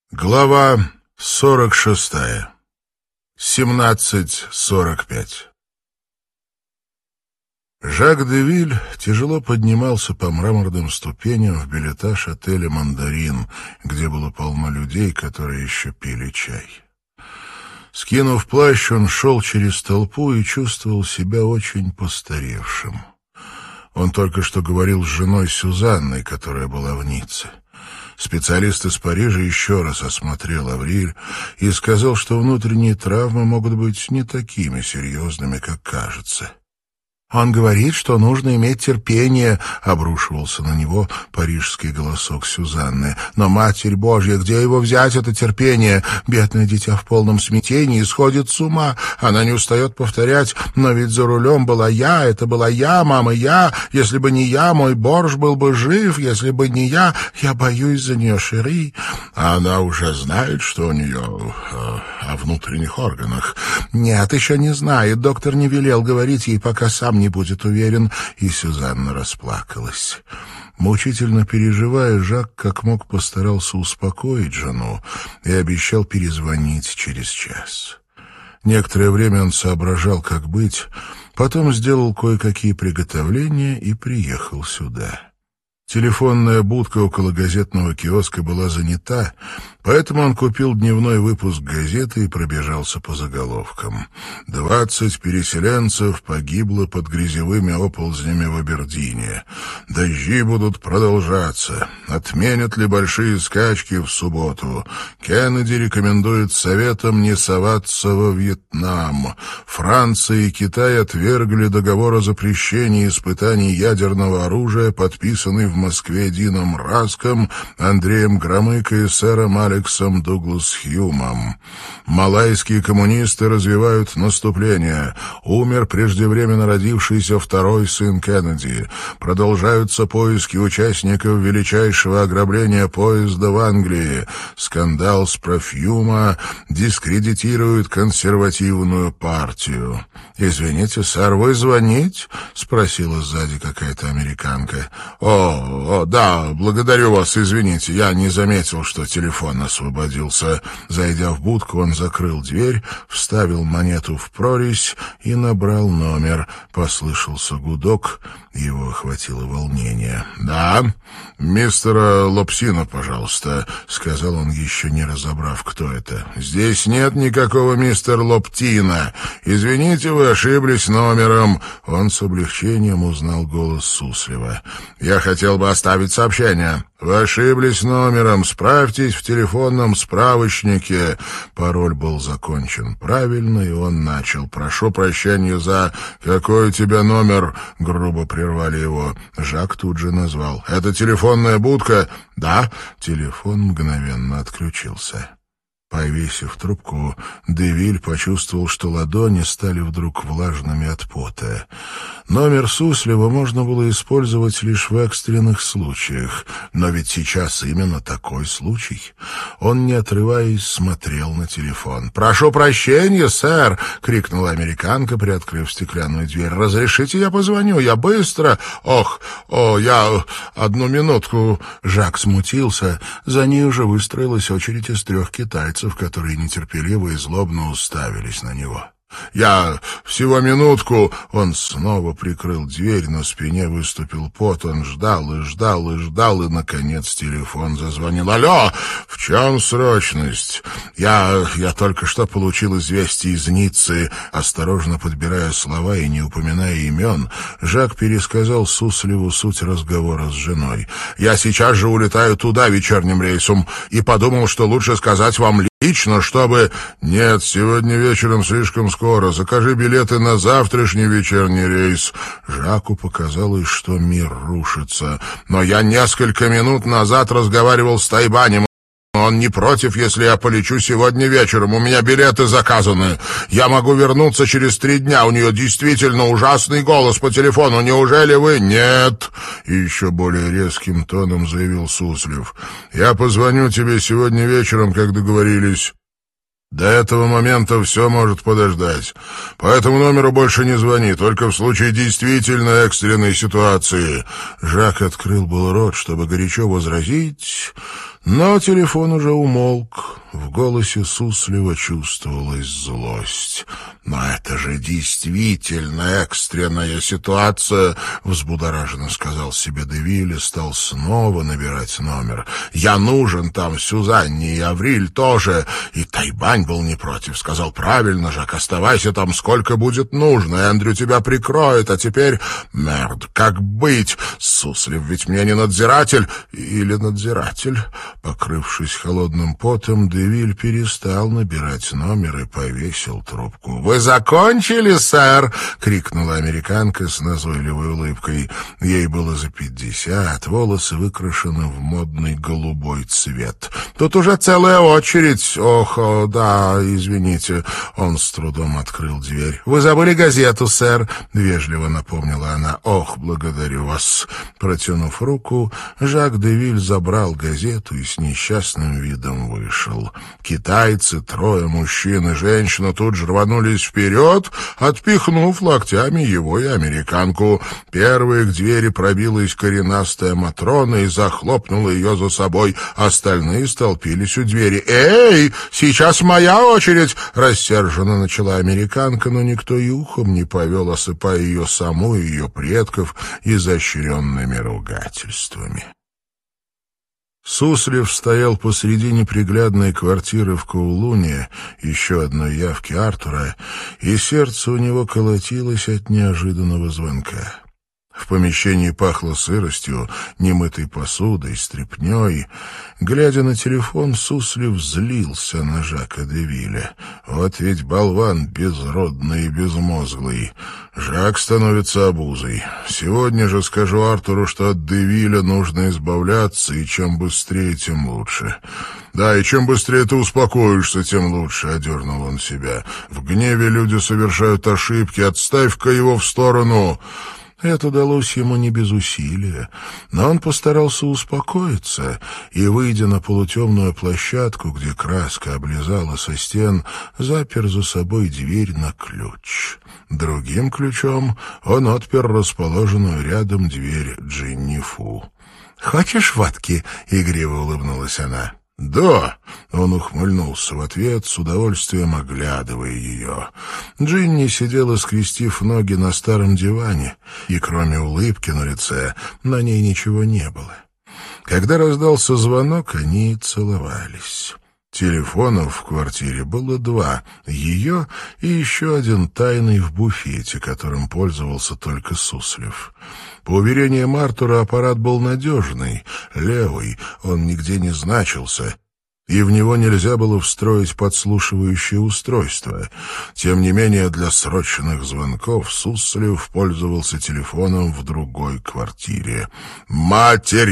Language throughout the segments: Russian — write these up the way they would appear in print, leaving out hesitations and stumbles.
Глава 46. 17:45. Жак де Виль тяжело поднимался по мраморным ступеням в бельэтаж отеля «Мандарин», где было полно людей, которые еще пили чай. Скинув плащ, он шел через толпу и чувствовал себя очень постаревшим. Он только что говорил с женой Сюзанной, которая была в Ницце. Специалист из Парижа еще раз осмотрел Авриль и сказал, что внутренние травмы могут быть не такими серьезными, как кажется. «Он говорит, что нужно иметь терпение», — обрушивался на него парижский голосок Сюзанны. «Но, Матерь Божья, где его взять, это терпение? Бедное дитя в полном смятении сходит с ума. Она не устает повторять: но ведь за рулем была я, это была я, мама, я. Если бы не я, мой Борж был бы жив. Если бы не я боюсь за нее, Шери». «Она уже знает, что у нее о внутренних органах?» «Нет, еще не знает. Доктор не велел говорить ей, пока сам не будет уверен». И Сюзанна расплакалась. Мучительно переживая, Жак как мог постарался успокоить жену и обещал перезвонить через час. Некоторое время он соображал, как быть, потом сделал кое-какие приготовления и приехал сюда. Телефонная будка около газетного киоска была занята, поэтому он купил дневной выпуск газеты и пробежался по заголовкам. 20 переселенцев погибло под грязевыми оползнями в Абердине. Дожди будут продолжаться. Отменят ли большие скачки в субботу? Кеннеди рекомендует Советам не соваться во Вьетнам. Франция и Китай отвергли договор о запрещении испытаний ядерного оружия, подписанный в Москве Дином Раском, Андреем Громыко и сэром Алексом Дуглас Хьюмом. Малайские коммунисты развивают наступление. Умер преждевременно родившийся второй сын Кеннеди. Продолжаются поиски участников величайшего ограбления поезда в Англии. Скандал с Профьюма дискредитирует консервативную партию. «Извините, сэр, вы звонить?» — спросила сзади какая-то американка. «О, да, благодарю вас, извините, я не заметил, что телефон освободился». Зайдя в будку, он закрыл дверь, вставил монету в прорезь и набрал номер. Послышался гудок, его охватило волнение. «Да, мистера Лопсина, пожалуйста», — сказал он, еще не разобрав, кто это. «Здесь нет никакого мистера Лоптина. Извините, вы ошиблись номером». Он с облегчением узнал голос Суслива. «Я хотел бы оставить сообщение. Вы ошиблись номером. Справьтесь в телефонном справочнике». Пароль был закончен правильно, и он начал. «Прошу прощения за...» «Какой у тебя номер?» — грубо прервали его. Жак тут же назвал. «Это телефонная будка?» «Да». Телефон мгновенно отключился. Повесив трубку, де Виль почувствовал, что ладони стали вдруг влажными от пота. Номер Суслива можно было использовать лишь в экстренных случаях, но ведь сейчас именно такой случай. Он, не отрываясь, смотрел на телефон. «Прошу прощения, сэр!» — крикнула американка, приоткрыв стеклянную дверь. «Разрешите, я позвоню? Я быстро!» Я... Одну минутку!» Жак смутился. За ней уже выстроилась очередь из 3 китайцев, которые нетерпеливо и злобно уставились на него. «Я... всего минутку!» Он снова прикрыл дверь, на спине выступил пот. Он ждал, и, наконец, телефон зазвонил. «Алло! В чем срочность?» Я только что получил известие из Ниццы». Осторожно подбирая слова и не упоминая имен, Жак пересказал Сусливу суть разговора с женой. «Я сейчас же улетаю туда вечерним рейсом и подумал, что лучше сказать вам лично, чтобы...» «Нет, сегодня вечером слишком скоро. Закажи билеты на завтрашний вечерний рейс». Жаку показалось, что мир рушится. «Но я несколько минут назад разговаривал с Тайбанем. Он не против, если я полечу сегодня вечером. У меня билеты заказаны. Я могу вернуться через 3 дня. У нее действительно ужасный голос по телефону. Неужели вы...» «Нет!» — и еще более резким тоном заявил Суслив. «Я позвоню тебе сегодня вечером, как договорились». До этого момента все может подождать. По этому номеру больше не звони, только в случае действительно экстренной ситуации». Жак открыл был рот, чтобы горячо возразить, но телефон уже умолк. В голосе Суслива чувствовалась злость. «Но это же действительно экстренная ситуация», — взбудораженно сказал себе де Виль и стал снова набирать номер. «Я нужен там Сюзанне и Авриль тоже. И Тайбань был не против. Сказал: правильно, Жак, оставайся там сколько будет нужно. Эндрю тебя прикроет. А теперь... Мерд, как быть? Суслив ведь мне не надзиратель. Или надзиратель?» Покрывшись холодным потом, де Виль перестал набирать номер и повесил трубку. «Вы закончили, сэр?» — крикнула американка с назойливой улыбкой. Ей было за 50, волосы выкрашены в модный голубой цвет. «Тут уже целая очередь. Ох, да, извините». Он с трудом открыл дверь. «Вы забыли газету, сэр?» — вежливо напомнила она. «Ох, благодарю вас». Протянув руку, Жак де Виль забрал газету и с несчастным видом вышел. Китайцы, 3 мужчин и женщина, тут же рванулись вперед, отпихнув локтями его и американку. Первой к двери пробилась коренастая Матрона и захлопнула ее за собой. Остальные столпились у двери. «Эй, сейчас моя очередь!» — рассерженно начала американка, но никто и ухом не повел, осыпая ее саму и ее предков изощренными ругательствами. Суслив стоял посреди неприглядной квартиры в Коулуне, еще одной явки Артура, и сердце у него колотилось от неожиданного звонка. В помещении пахло сыростью, немытой посудой, стряпнёй. Глядя на телефон, Суслив злился на Жака де Виля. Вот ведь болван безродный и безмозглый. Жак становится обузой. Сегодня же скажу Артуру, что от де Виля нужно избавляться, и чем быстрее, тем лучше. «Да, и чем быстрее ты успокоишься, тем лучше», — одернул он себя. «В гневе люди совершают ошибки. Отставь-ка его в сторону». Это удалось ему не без усилия, но он постарался успокоиться и, выйдя на полутемную площадку, где краска облизала со стен, запер за собой дверь на ключ. Другим ключом он отпер расположенную рядом дверь Джинни Фу. «Хочешь водки?» — игриво улыбнулась она. «Да!» — он ухмыльнулся в ответ, с удовольствием оглядывая ее. Джинни сидела, скрестив ноги на старом диване, и кроме улыбки на лице на ней ничего не было. Когда раздался звонок, они целовались. Телефонов в квартире было 2, ее и еще один тайный в буфете, которым пользовался только Суслив. По уверениям Артура, аппарат был надежный, левый, он нигде не значился, и в него нельзя было встроить подслушивающее устройство. Тем не менее, для срочных звонков Суслив пользовался телефоном в другой квартире. «Матерь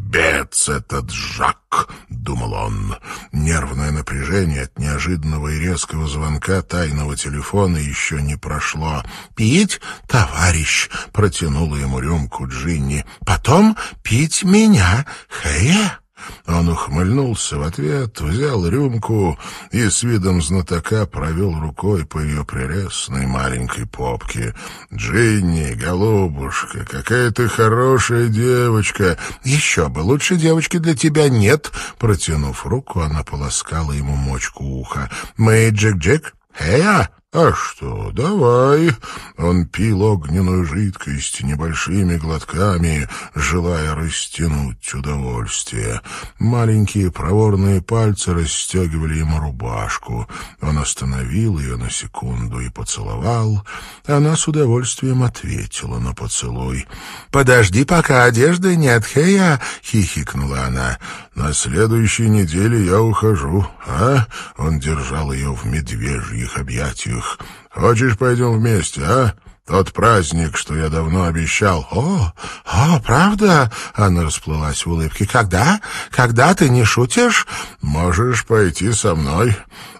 ебец этот Жак!» — думал он. Нервное напряжение от неожиданного и резкого звонка тайного телефона еще не прошло. «Пить, товарищ!» — протянула ему рюмку Джинни. «Потом пить меня, Хэя!» Он ухмыльнулся в ответ, взял рюмку и с видом знатока провел рукой по ее прелестной маленькой попке. «Джинни, голубушка, какая ты хорошая девочка!» «Еще бы, лучше девочки для тебя нет!» Протянув руку, она полоскала ему мочку уха. «Мы Джек-Джек? Эя!» «А что, давай!» Он пил огненную жидкость небольшими глотками, желая растянуть удовольствие. Маленькие проворные пальцы расстегивали ему рубашку. Он остановил ее на секунду и поцеловал. Она с удовольствием ответила на поцелуй. «Подожди, пока одежды нет, Хэя!» — хихикнула она. «На следующей неделе я ухожу, а?» Он держал ее в медвежьих объятиях. «Хочешь, пойдем вместе, а? Тот праздник, что я давно обещал». «О, правда?» — она расплылась в улыбке. «Когда? Когда, ты не шутишь?» «Можешь пойти со мной.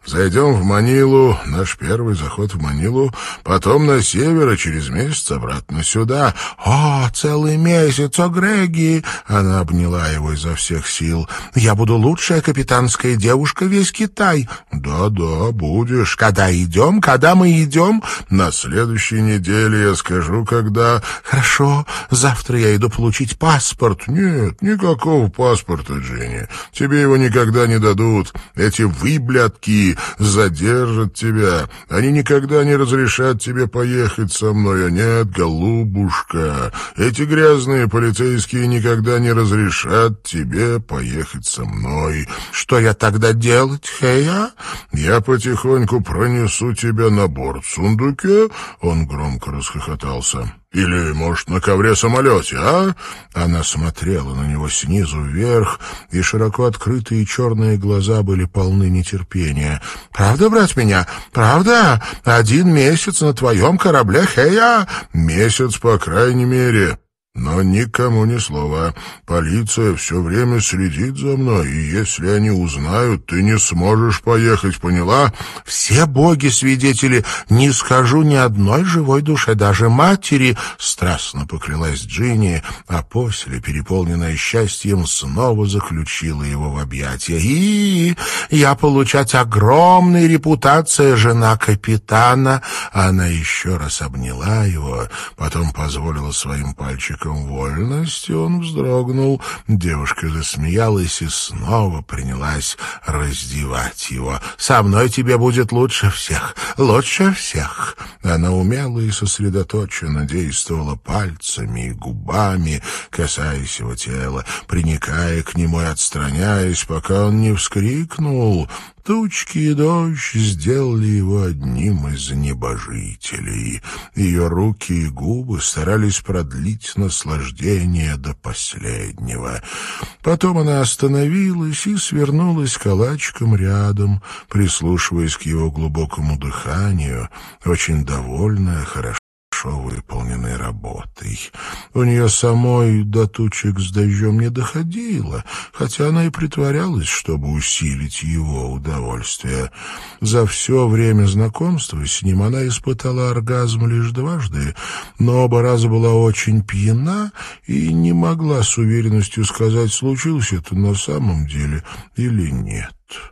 Зайдем в Манилу, наш первый заход в Манилу, потом на север, и через месяц обратно сюда. О, целый месяц, о, Греги!» Она обняла его изо всех сил. «Я буду лучшая капитанская девушка весь Китай». «Да, будешь. Когда идем? Когда мы идем?» «На следующей неделе, я скажу, когда». «Хорошо. Завтра я иду получить паспорт». «Нет, никакого паспорта, Джинни. Тебе его никогда не дадут. Эти выблядки задержат тебя. Они никогда не разрешат тебе поехать со мной. А нет, голубушка, эти грязные полицейские никогда не разрешат тебе поехать со мной». «Что я тогда делать, Хэя?» «Я потихоньку пронесу тебя на борт в сундуке». Он громко расхохотался. «Или, может, на ковре-самолете, а?» Она смотрела на него снизу вверх, и широко открытые черные глаза были полны нетерпения. «Правда брать меня? Правда? 1 месяц на твоем корабле, Хэя?» «Месяц, по крайней мере. Но никому ни слова. Полиция все время следит за мной, и если они узнают, ты не сможешь поехать, поняла?» «Все боги-свидетели, не скажу ни одной живой душе, даже матери», — страстно поклялась Джинни, а после, переполненная счастьем, снова заключила его в объятия. «И я получать огромной репутация жена капитана». Она еще раз обняла его, потом позволила своим пальчикам вольность, и он вздрогнул. Девушка засмеялась и снова принялась раздевать его. «Со мной тебе будет лучше всех, лучше всех». Она умело и сосредоточенно действовала пальцами и губами, касаясь его тела, приникая к нему и отстраняясь, пока он не вскрикнул. Тучки и дождь сделали его одним из небожителей. Ее руки и губы старались продлить наслаждение до последнего. Потом она остановилась и свернулась калачиком рядом, прислушиваясь к его глубокому дыханию, очень довольная, хорошо выполненной работой. У нее самой до тучек с дождем не доходило, хотя она и притворялась, чтобы усилить его удовольствие. За все время знакомства с ним она испытала оргазм лишь 2 раза, но оба раза была очень пьяна и не могла с уверенностью сказать, случилось это на самом деле или нет.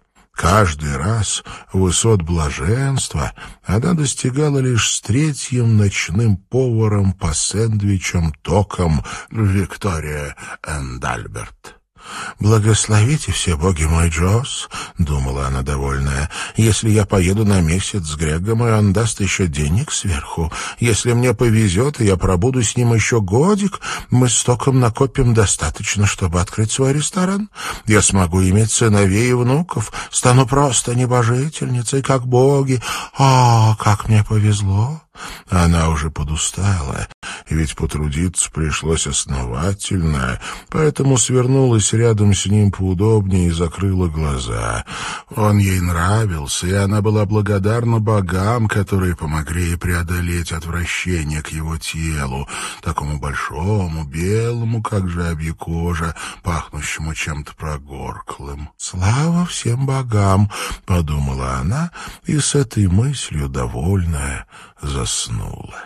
Каждый раз высот блаженства она достигала лишь с 3-м ночным поваром по сэндвичам током Виктория энд Альберт. «Благословите все боги мой Джосс», — думала она довольная. «Если я поеду на месяц с Грегом, и он даст еще денег сверху, если мне повезет, и я пробуду с ним еще годик, мы с Током накопим достаточно, чтобы открыть свой ресторан. Я смогу иметь сыновей и внуков, стану просто небожительницей, как боги. О, как мне повезло!» Она уже подустала, ведь потрудиться пришлось основательно, поэтому свернулась рядом с ним поудобнее и закрыла глаза. Он ей нравился, и она была благодарна богам, которые помогли ей преодолеть отвращение к его телу, такому большому, белому, как жабья кожа, пахнущему чем-то прогорклым. «Слава всем богам!» — подумала она, и с этой мыслью, довольная, заснула.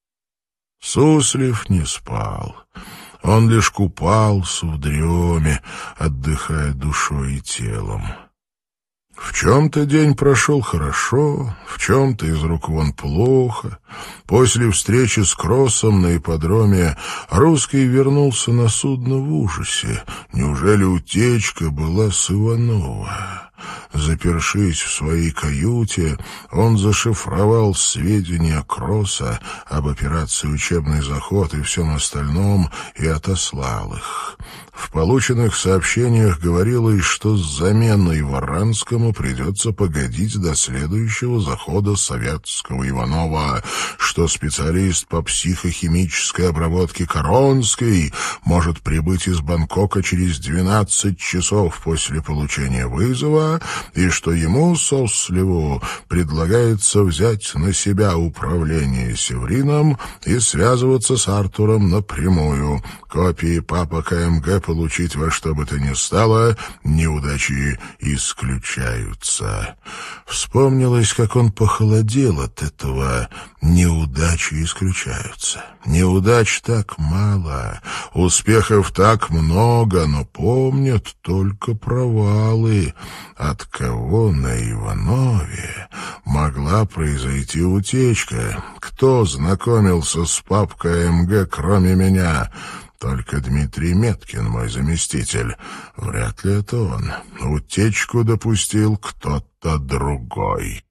Суслив не спал. Он лишь купался в дреме, отдыхая душой и телом. В чем-то день прошел хорошо, в чем-то из рук вон плохо. После встречи с Кроссом на ипподроме русский вернулся на судно в ужасе. Неужели утечка была с Иванова? Запершись в своей каюте, он зашифровал сведения Кросса об операции «Учебный заход» и всем остальном и отослал их. В полученных сообщениях говорилось, что с заменой Варанскому придется погодить до следующего захода советского Иванова, что специалист по психохимической обработке Коронский может прибыть из Бангкока через 12 часов после получения вызова, и что ему, Суслову, предлагается взять на себя управление Севрином и связываться с Артуром напрямую. Копии папа КМГ получить во что бы то ни стало, неудачи исключаются. Вспомнилось, как он похолодел от этого «неудачи исключаются». Неудач так мало, успехов так много, но помнят только провалы. От кого на Иванове могла произойти утечка? Кто знакомился с папкой МГ, кроме меня? Только Дмитрий Меткин, мой заместитель. Вряд ли это он. Утечку допустил кто-то другой.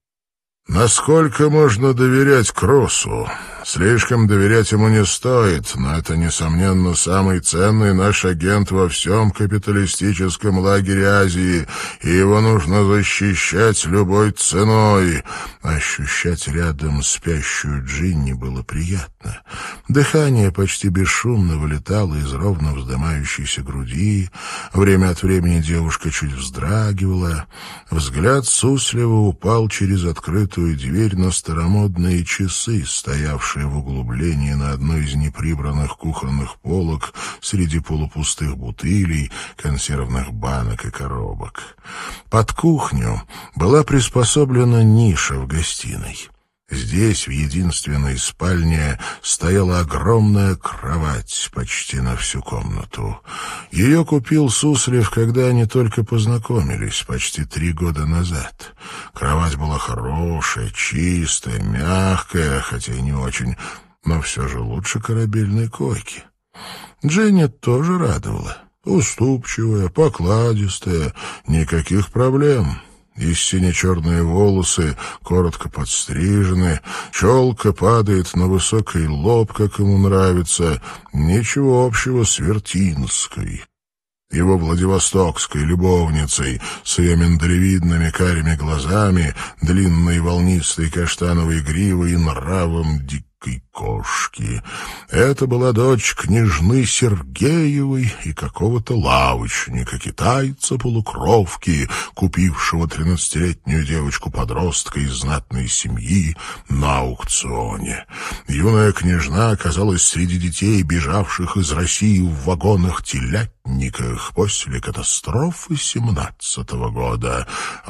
Насколько можно доверять Кроссу? Слишком доверять ему не стоит, но это, несомненно, самый ценный наш агент во всем капиталистическом лагере Азии, и его нужно защищать любой ценой. Ощущать рядом спящую Джинни было приятно. Дыхание почти бесшумно вылетало из ровно вздымающейся груди. Время от времени девушка чуть вздрагивала. Взгляд Суслова упал через открытую дверь на старомодные часы, стоявшие в углублении на одной из неприбранных кухонных полок среди полупустых бутылей, консервных банок и коробок. Под кухню была приспособлена ниша в гостиной. Здесь, в единственной спальне, стояла огромная кровать почти на всю комнату. Ее купил Суслов, когда они только познакомились, почти 3 года назад. Кровать была хорошая, чистая, мягкая, хотя и не очень, но все же лучше корабельной койки. Дженни тоже радовала. Уступчивая, покладистая, никаких проблем. И сине-черные волосы, коротко подстрижены, челка падает на высокий лоб, как ему нравится, ничего общего с Вертинской. Его владивостокской любовницей с ее миндалевидными карими глазами, длинной волнистой каштановой гривой и нравом дикой кошки. Это была дочь княжны Сергеевой и какого-то лавочника, китайца-полукровки, купившего 13-летнюю девочку-подростка из знатной семьи на аукционе. Юная княжна оказалась среди детей, бежавших из России в вагонах-телятниках после катастрофы 17-го года.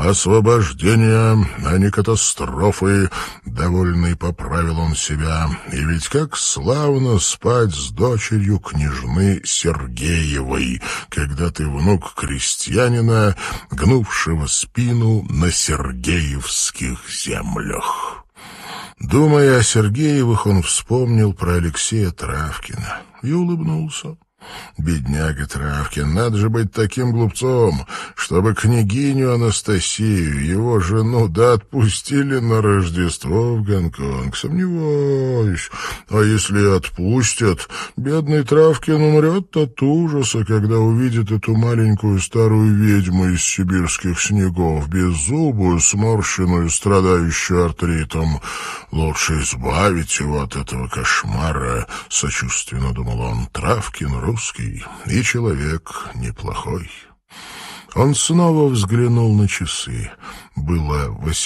Освобождение, а не катастрофы, довольный поправил он себя. И ведь как славно спать с дочерью княжны Сергеевой, когда ты внук крестьянина, гнувшего спину на сергеевских землях. Думая о Сергеевых, он вспомнил про Алексея Травкина и улыбнулся. Бедняга Травкин, надо же быть таким глупцом, чтобы княгиню Анастасию, его жену, да отпустили на Рождество в Гонконг. Сомневаюсь. А если отпустят, бедный Травкин умрет от ужаса, когда увидит эту маленькую старую ведьму из сибирских снегов, беззубую, сморщенную, страдающую артритом. Лучше избавить его от этого кошмара, сочувственно думал он. Травкин русский и человек неплохой. Он снова взглянул на часы. Было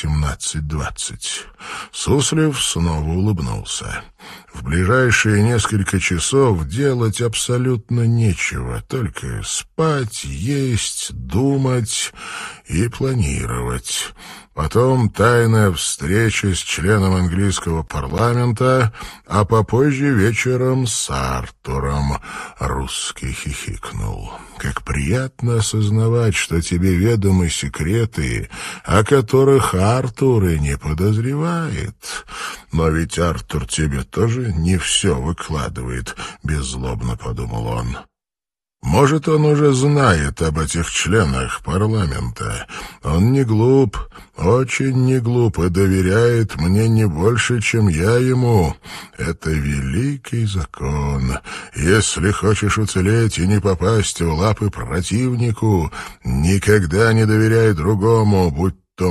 18:20. Суслов снова улыбнулся. В ближайшие несколько часов делать абсолютно нечего, только спать, есть, думать и планировать. Потом тайная встреча с членом английского парламента, а попозже вечером с Артуром. Русский хихикнул. Как приятно осознавать, что тебе ведомы секреты, о которых Артур и не подозревает. Но ведь Артур тебе тоже не все выкладывает, беззлобно подумал он. Может, он уже знает об этих членах парламента. Он не глуп, очень не глуп и доверяет мне не больше, чем я ему. Это великий закон. Если хочешь уцелеть и не попасть в лапы противнику, никогда не доверяй другому, будь то мужчина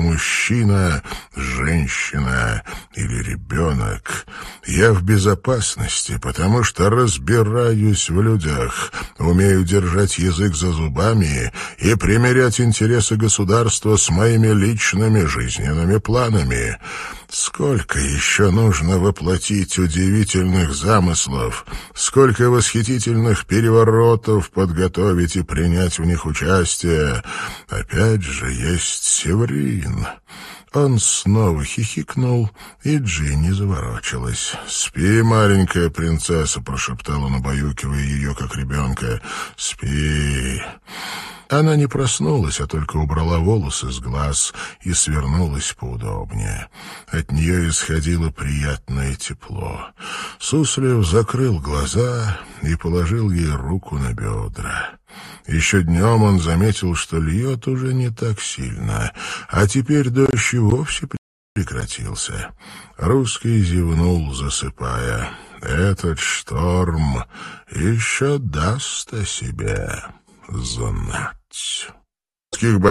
мужчина, женщина или ребенок. Я в безопасности, потому что разбираюсь в людях, умею держать язык за зубами и примирять интересы государства с моими личными жизненными планами. Сколько еще нужно воплотить удивительных замыслов, сколько восхитительных переворотов подготовить и принять в них участие. Опять же есть Севрин. Он снова хихикнул, и Джинни заворочилась. «Спи, маленькая принцесса», — прошептал он, убаюкивая ее, как ребенка. «Спи». Она не проснулась, а только убрала волосы с глаз и свернулась поудобнее. От нее исходило приятное тепло. Суслив закрыл глаза и положил ей руку на бедра. Еще днем он заметил, что льет уже не так сильно, а теперь дождь и вовсе прекратился. Русский зевнул, засыпая. «Этот шторм еще даст о себе знать».